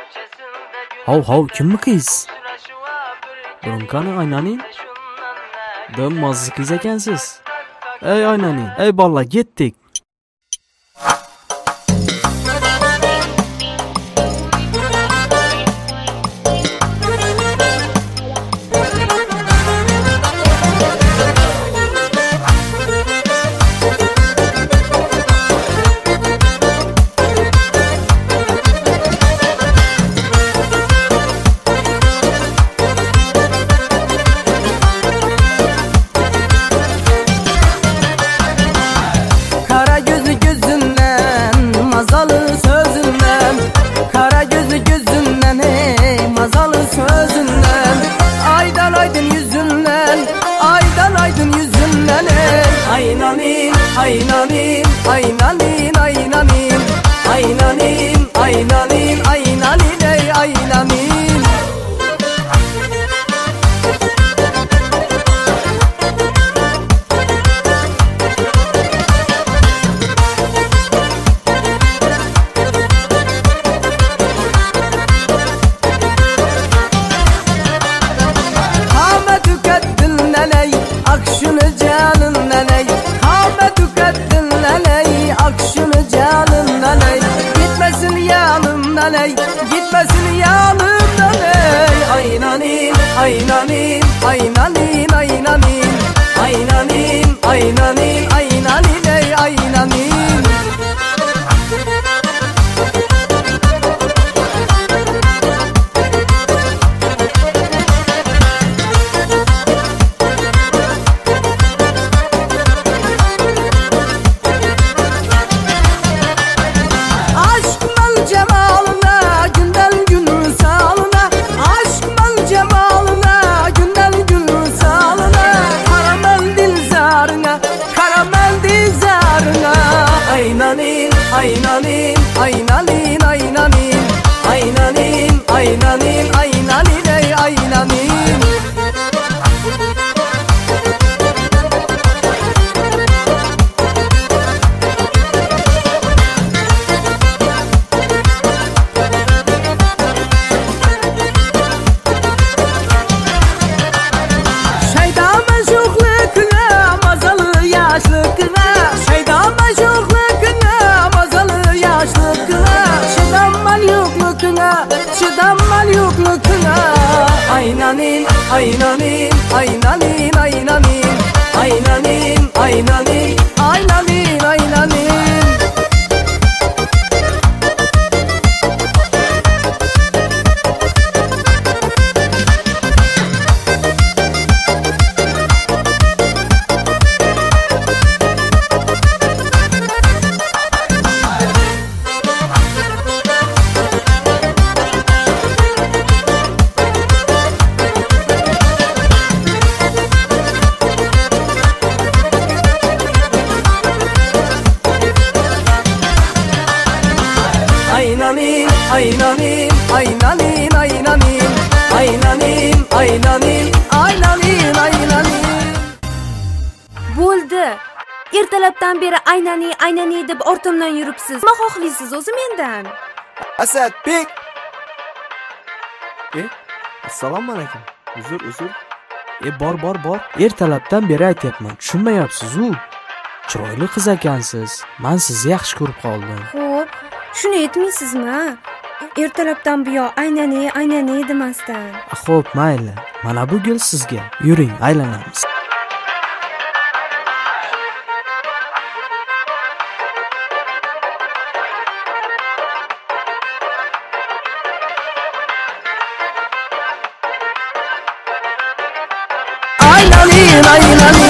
Hav kimmi qiz? Bironkani aynaning? Dim mazzi qiz ekansiz. Ey aynaning, ey bola ketdik. Ertalabdan beri aynani deb ortimdan yuribsiz. Nima xohlaysiz o'zi mendan? Asadbek. Assalomu alaykum. Uzr. Bor. Ertalabdan beri aytyapman. Tushunmayapsiz-ku. Chiroyli qiz ekansiz. Men sizni yaxshi ko'rib qoldim. Xo'p, shuni aytmaysizmi? Ertalabdan buyoq aynani demasdan. Xo'p, mayli. Mana bu gul sizga. Yuring, aylanamiz. Aynani